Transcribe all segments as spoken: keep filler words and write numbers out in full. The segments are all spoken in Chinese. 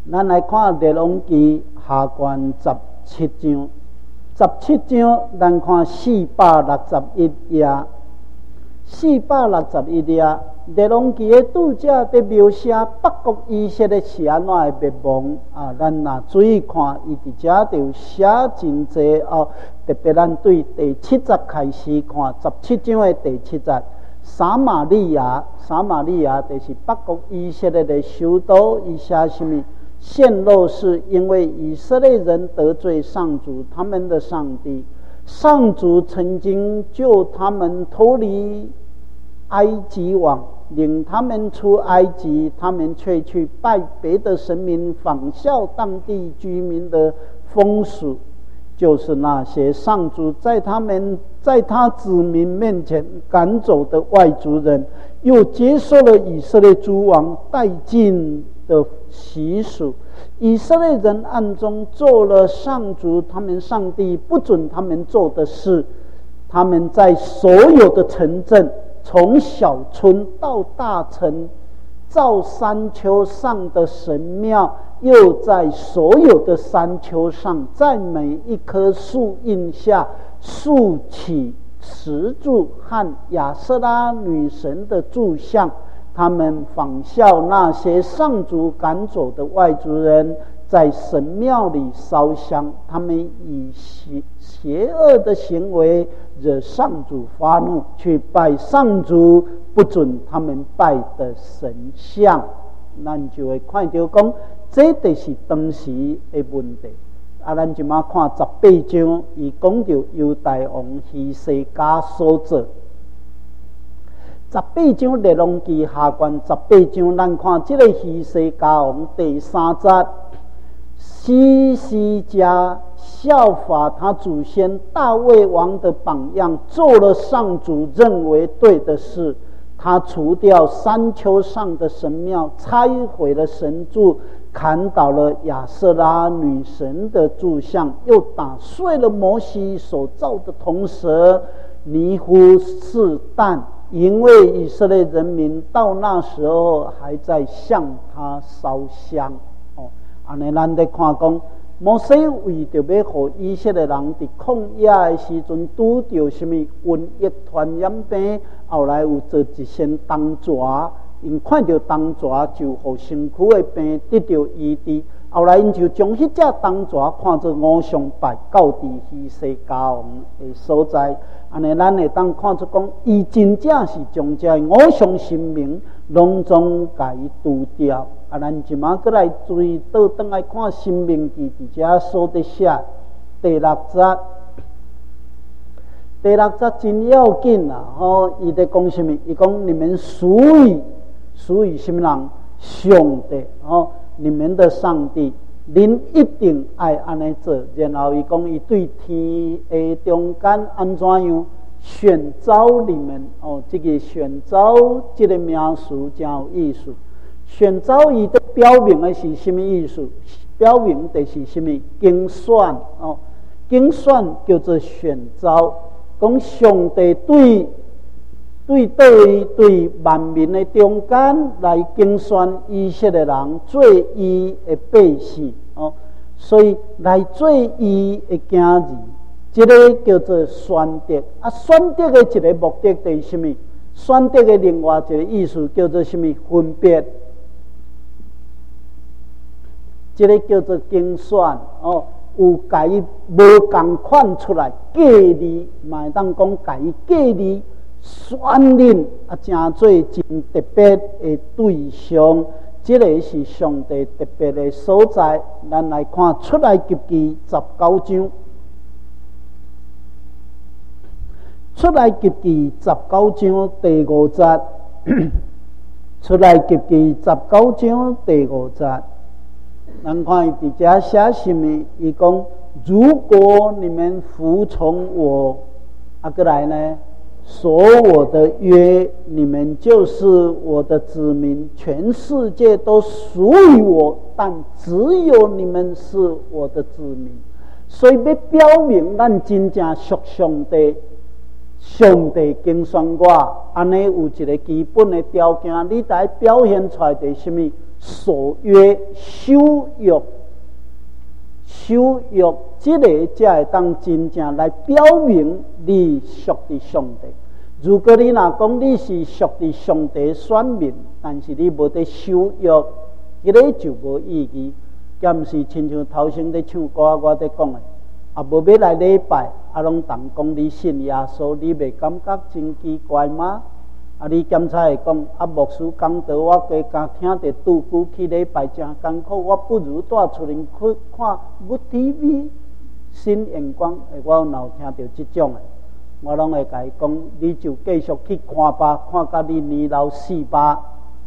咱来看《列王记》下卷十七章，十七章咱看四百六十一页，四百六十一页，《列王记》的拄则伫描写北国以色列是安怎的灭亡啊！咱若注意看，伊伫遮就写真济哦。特别咱对第七节开始看，十七章的第七节。撒玛利亚，撒玛利亚就是北国以色列的首都。伊写什么？陷落是因为以色列人得罪上主，他们的上帝。上主曾经救他们脱离埃及王，领他们出埃及，他们却去拜别的神明，仿效当地居民的风俗。就是那些上主在他们在他子民面前赶走的外族人，又接受了以色列诸王带进的习俗。以色列人暗中做了上主他们上帝不准他们做的事。他们在所有的城镇，从小村到大城，造山丘上的神庙，又在所有的山丘上，在每一棵树荫下竖起石柱和亚瑟拉女神的柱像。他们仿效那些上主赶走的外族人，在神庙里烧香。他们以邪邪恶的行为惹上主发怒，去拜上主不准他们拜的神像。咱就会看到讲，这就是当时的问题。啊，咱即马看十八章，伊讲到犹大王希西家所做。十八章列王记下卷十八章，咱看这个希西家王第三节，希西家效法他祖先大卫王的榜样，做了上主认为对的事。他除掉山丘上的神庙，拆毁了神柱，砍倒了亚瑟拉女神的柱像，又打碎了摩西所造的铜蛇、尼呼士但，因为以色列人民到那时候还在向他烧香。哦，安尼咱在看讲，摩西为着要让以色列人伫旷野的时阵拄着什么瘟疫传染病，后来有做一身冬蛇，因看到冬蛇就让身躯的病得到医治。后来因就将迄只冬蛇看作偶像拜，到伫希西家王的所在。安尼咱会当看出讲，伊真正是将这偶像神明拢总甲伊除掉。啊，咱即马过来注意倒转来看《申命记》伫遮所伫写第六节，第六节真要紧啦！吼，伊在讲什么？伊讲你们属于属于什么人？上帝哦，你们的上帝。您一定爱安尼做，然后伊讲伊对天的中间安怎样选召你们哦？这个选召这个名词真有意思。选召伊的标明的是什么意思？标明的是什么？经选哦，经选叫做选召。讲上帝对对对对万民的中间来竞选以色列人做伊的百姓哦，所以来做伊的囝儿，这个叫做选择。啊，选择的一个目的就是什么？选择的另外一个意思叫做什么？分别。这个叫做竞选哦，有甲伊无共款出来，价字嘛会当讲甲伊价字。选任啊，真做真特别的对象，这个是上帝特别的所在。咱来看出来及记十九章，出来及记十九章第五节，出来及记十九章第五节，咱看伊伫遮写什么？伊讲：如果你们服从我，啊，过来呢？守我的约，你们就是我的子民，全世界都属于我，但只有你们是我的子民。所以要表明咱真正属上帝， 上帝精选我，安尼有一个基本的条件，你得表现出来的什么？所约守约，守约，这个才会当真正来表明你属于上帝。如果你若讲你是属于上帝选民，但是你无得守约，迄个就无意义。敢毋是亲像头先咧唱歌，我咧讲的。啊，无要来礼拜，啊，拢同讲你信耶稣，你袂感觉真奇怪吗？啊，你检查会讲，啊，牧师讲道，我加加听着拄久去礼拜真艰苦，我不如带厝人去看 Good T V 新阳光。我有闹听到即种的，我拢会甲伊讲，你就继续去看吧，看到你年老死吧。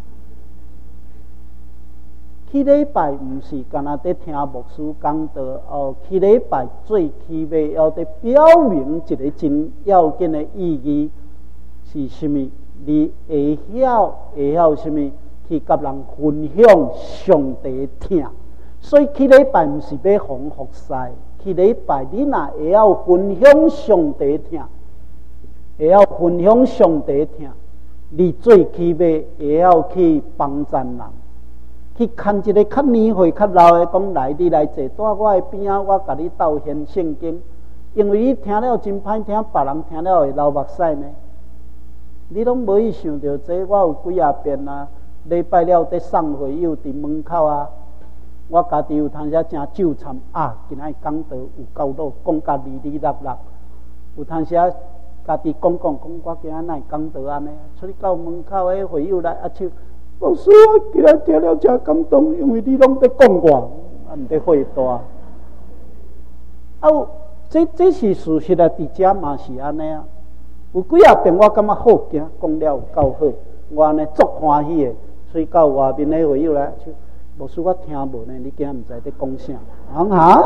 去礼拜毋是干那在听牧师讲道，哦，去礼拜最起码要得表明一个真要紧的意义是什么？你会晓会晓什么？去甲人分享上帝听。所以去礼拜毋是要防服侍，去礼拜你若会晓分享上帝听，会晓分享上帝听，你最起码会晓去帮助人。去看一个较年岁较老的，讲来你来坐，在我的边仔，我甲你斗现圣经。因为你听了真歹听，别人听了会流目屎呢。你拢无去想到这，我有几啊遍啊，礼拜了在送会友伫门口啊，我家己有通时真纠缠啊，今仔讲道有够多，讲甲哩哩啦啦，有通时家己讲讲讲，我今仔哪讲道安尼，出去到门口诶会友来啊唱。老师，我今日听了真感动，因为你拢在讲我，唔在会大。啊，这这是事实啊，伫遮嘛是安尼啊。有几啊遍我感觉好惊，讲了有够好，我安尼足欢喜的。所以到外面的会友来，老师我听无呢，你今日唔知在讲啥？啊哈！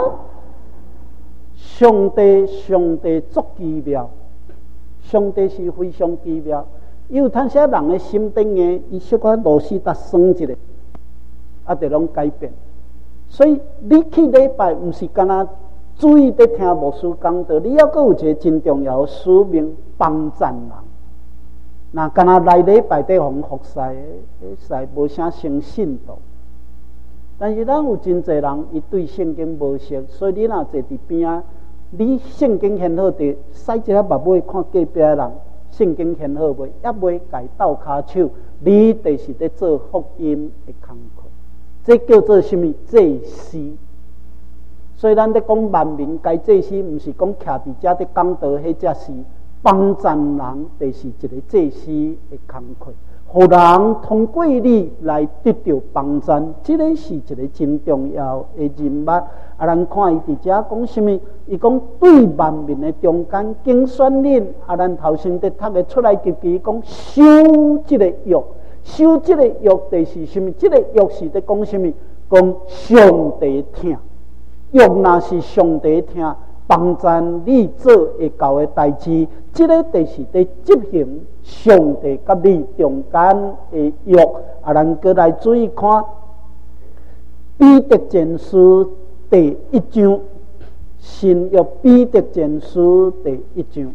上帝，上帝足奇妙，上帝是非常奇妙。有通些人的心顶的，伊小可螺丝搭算一下，啊，就拢改变。所以你去礼拜，毋是干那注意在听牧师讲道，你要阁有一个真重要的使命，帮助人。那干那来礼拜在互服侍，实无啥生信度。但是咱有真侪人，伊对圣经无熟，所以你若坐伫边啊，你圣经很好，就使一下目尾看隔壁的人。圣经很好袂，也袂家斗骹手，你就是在做福音的工课，这叫做什么祭司？所以咱在讲万民该祭司，毋是讲徛伫遮在讲道，迄只是帮助人，就是一个祭司的工课，互人通过你来得到帮助，这个是一个真重要的人物。啊，咱看伊伫遮讲什么？伊讲对万民的中间竞选恁，啊，咱头先伫读的出来记记讲守这个约，守这个约就是什么？这个约是伫讲什么？讲上帝听，约若是上帝听，帮助你做会到的代志，这个就是伫执行上帝甲你中间的约。啊，咱过来注意看彼得前书第一章。新约彼得前书第一章，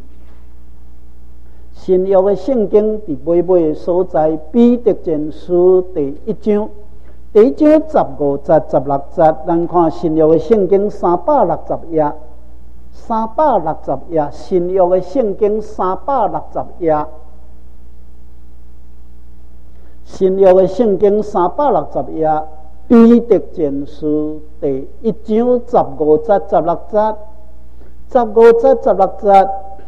新约的圣经伫尾尾的所在，彼得前书第一章，第一章十五节、十六节，咱看新约的圣经三百六十页，三百六十页，新约的圣经三百六十页，新约的圣经三百六十页。彼得前书第一章十五节、十六节、十五节、十六节，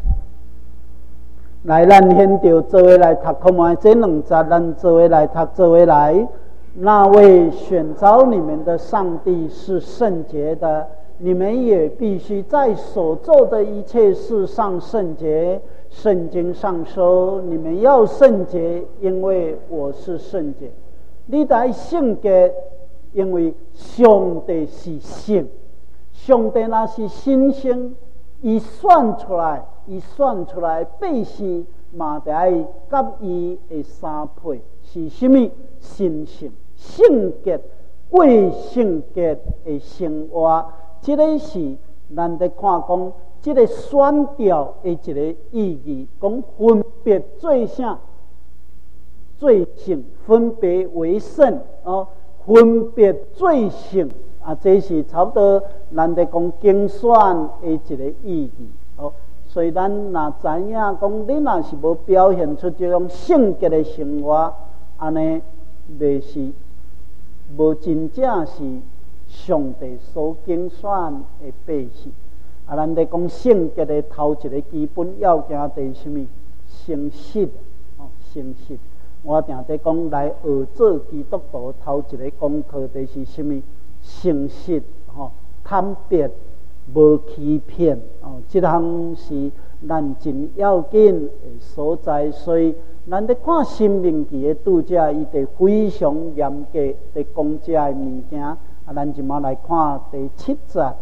来，咱先着做伙来读，看卖这两节，咱做伙来读，做伙来。那位选召你们的上帝是圣洁的，你们也必须在所做的一切事上圣洁。圣经上说，你们要圣洁，因为我是圣洁。你得圣洁。因为上帝是圣，上帝若是神圣，伊选出来，伊选出来百姓嘛得爱甲伊的相配，是什么？神圣、圣洁、过圣洁的生活。这个是咱在看讲这个选调的一个意义，讲分别做啥？做圣，分别为圣哦，分别做圣啊，这是差不多咱在讲竞选的一个意义哦。所以咱若知影讲，你若是无表现出这种圣洁的生活，安尼袂是无真正是上帝所竞选的百姓。啊，咱在讲圣洁的头一个基本要件就是什么？诚实哦，诚实。我定在讲来学做基督徒头一个功课就是什么？诚实吼、哦，坦白，无欺骗哦，这项是咱真要紧的所在。所以，咱在看《申命记》的拄则，伊得非常严格的讲这个物件。啊，咱即马来看第七节。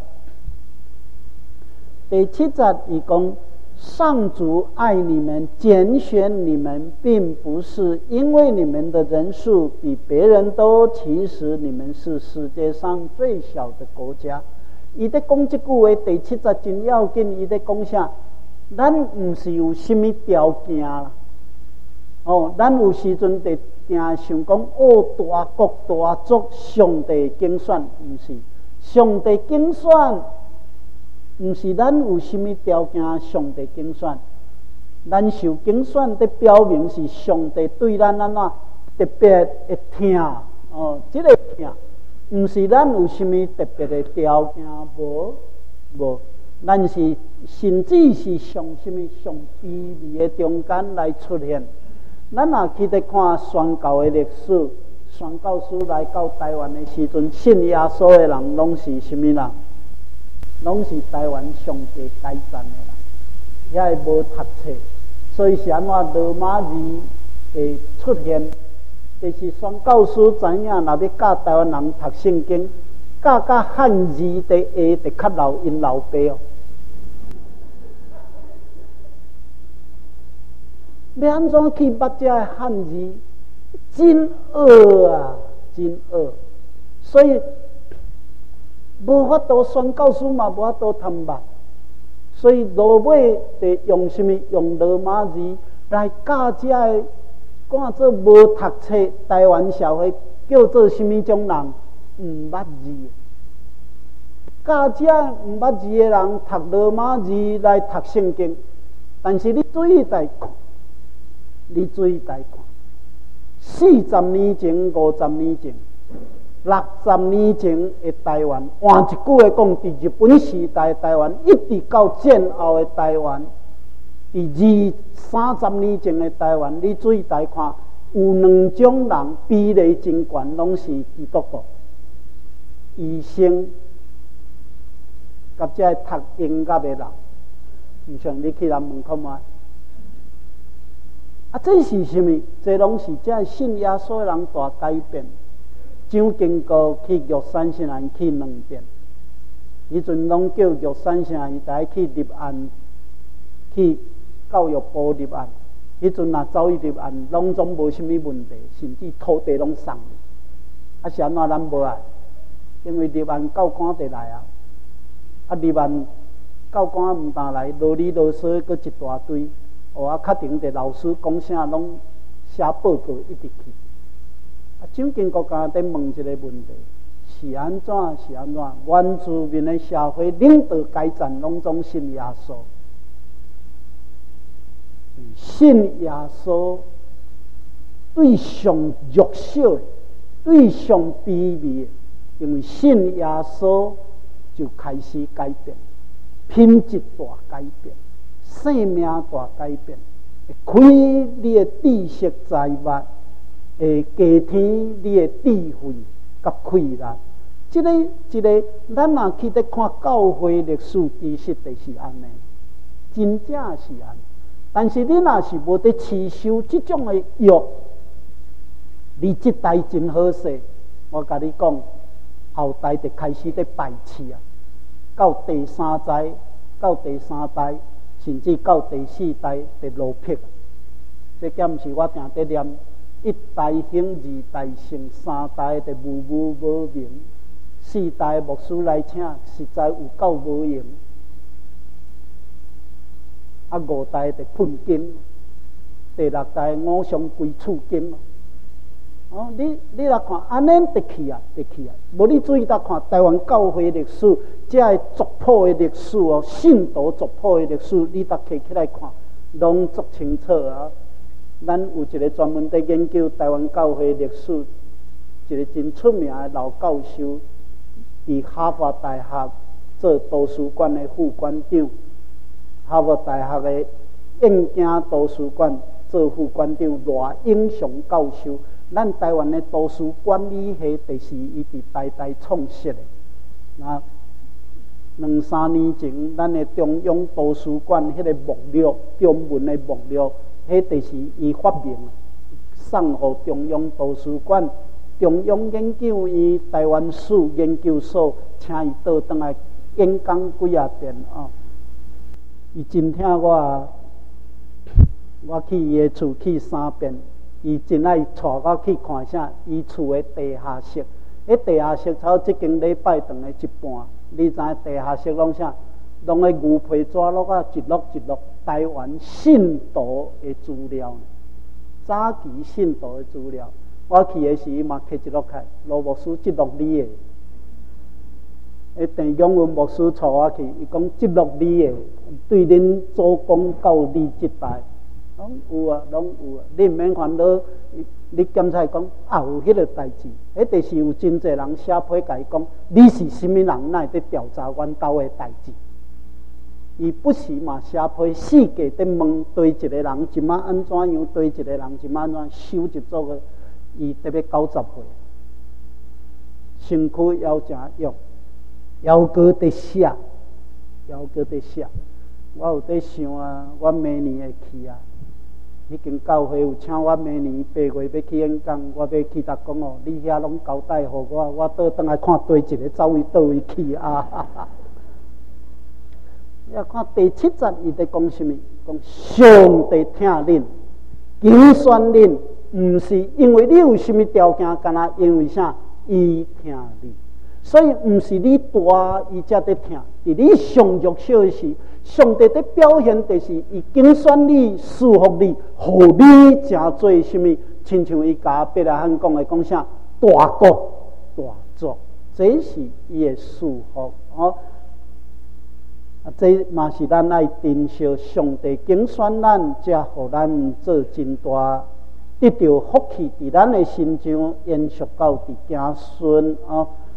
第七节伊讲。上主爱你们，拣选你们，并不是因为你们的人数比别人多，其实你们是世界上最小的国家。伊在讲这句话，第七节真要紧。伊在讲啥？咱唔是有什么条件啦？哦，咱有时阵得定想讲，哦，大国大族，上帝竞选，唔是上帝竞选。毋是咱有什么条件，上帝竞选，咱受竞选的表明是上帝对咱安怎特别的疼哦，这个疼，毋是咱有什么特别的条件，无无，咱是甚至是上什么上卑微的中间来出现。咱若去咧看宣教的历史，宣教师来到台湾的时阵，信耶稣的人拢是什么人？拢是台湾上帝改善的人，也会无读册，所以是安怎罗马字会出现？就是宣教师知影，若要教台湾人读圣经，教教汉字的下，得较老因老爸哦。要安怎去捌这个汉字？真恶啊，真恶！所以。无法度宣教师嘛，无法度通捌，所以落尾得用什么？用罗马字来教这个看做无读册台湾社会叫做什么种人？毋捌字，教这毋捌字的人读罗马字来读圣经，但是你注意来看，你注意来看，四十年前、五十年前。六十年前的台湾，换一句话讲，伫日本时代台湾，一直到战后的台湾，伫二三十年前的台湾，你注意来看，有两种人比例真悬，拢是基督徒，医生，甲这读音乐的人，唔像你去人问看卖。啊，这是什么？这拢是这信耶稣的人大改变。蒋经国去玉山城南去两遍，迄阵拢叫玉山城，伊才去立案，去教育部立案。迄阵若走去立案，拢总无什么问题，甚至土地拢送。啊，是安怎咱无爱？因为立案教官得来啊，啊立案教官毋但来，啰里啰嗦搁一大堆，哦啊，确定的老师讲啥拢写报告一直去。啊，蒋经国家在问一个问题：是安怎？是安怎？原住民的社会领导改善，拢总信耶稣，信耶稣对上弱小的，对上卑微的，因为信耶稣就开始改变，品质大改变，生命大改变，开你的知识财物。会加添你的智慧甲快乐，这个、这个，咱若去咧看教会历史，其实就是安尼，真正是安。但是你若是无得持守这种的药，你这代真好势。我甲你讲，后代就开始咧排斥啊，到第三代，到第三代，甚至到第四代就落魄。这件是我定在念。一代兴，二代盛，三代就无无无名，四代牧师来请，实在有够无用。 啊五代的困经，第六代五常归处经。哦，你你来看，安尼得去啊，得去啊！无你注意到看台湾教会历史，这个族谱的历史哦，信徒族谱的历史，你搭起起来看，拢足清楚啊！咱有一个专门在研究台湾教会历史，一个真出名的老教授，伫哈佛大学做图书馆的副馆长，哈佛大学的应景图书馆做副馆长，赖英雄教授。咱台湾的图书管理系，就是伊伫代代创设的。那两三年前，咱的中央图书馆迄个目录，中文的目录，迄就是伊发明，送互中央图书馆、中央研究院台湾史研究所，请伊倒转来演讲几啊遍哦。伊真听我，我去伊的厝去三遍。伊真爱带我去看啥？伊厝的地下室，迄地下室超即间礼拜长的一半。你知地下室拢啥？拢个牛皮纸录啊，一录一录台湾信徒的资料，早期信徒的资料。我去的时，伊嘛摕一录开，罗牧师即录你的。迄郑永文牧师带我去，伊讲即录你的，对恁祖公到你即代。拢有啊，拢有啊，你毋免烦恼。你检查讲啊，有迄个代志，迄就是有真侪人写批甲伊讲，你是甚物人，哪会伫调查阮兜的代志？伊不时嘛写批，世界伫问对一个人，即马安怎样？对一个人，即马安怎收一组个？伊特别九十岁，身躯要诚用，要搁伫写，要搁伫写。我有伫想啊，我明年会去啊。迄间教会有请我明年八月要去演讲，我要去甲讲哦，你遐拢交代互我，我倒转来看对一个走位倒位去啊！哈哈要看第七节，伊在讲什么？讲上帝听恁，拣选恁，毋是因为你有什么条件，干那因为啥？伊听你，所以毋是你大，伊才在听。伫你上弱小的时，上帝在表现就是伊拣选你、祝福你，互你成做什么？亲像伊甲伯拉罕讲的，讲啥？大国、大族，这是伊的祝福哦。啊，这嘛是咱爱珍惜上帝拣选咱，才互咱做真大，得到福气，伫咱的心上延续到伫子孙哦。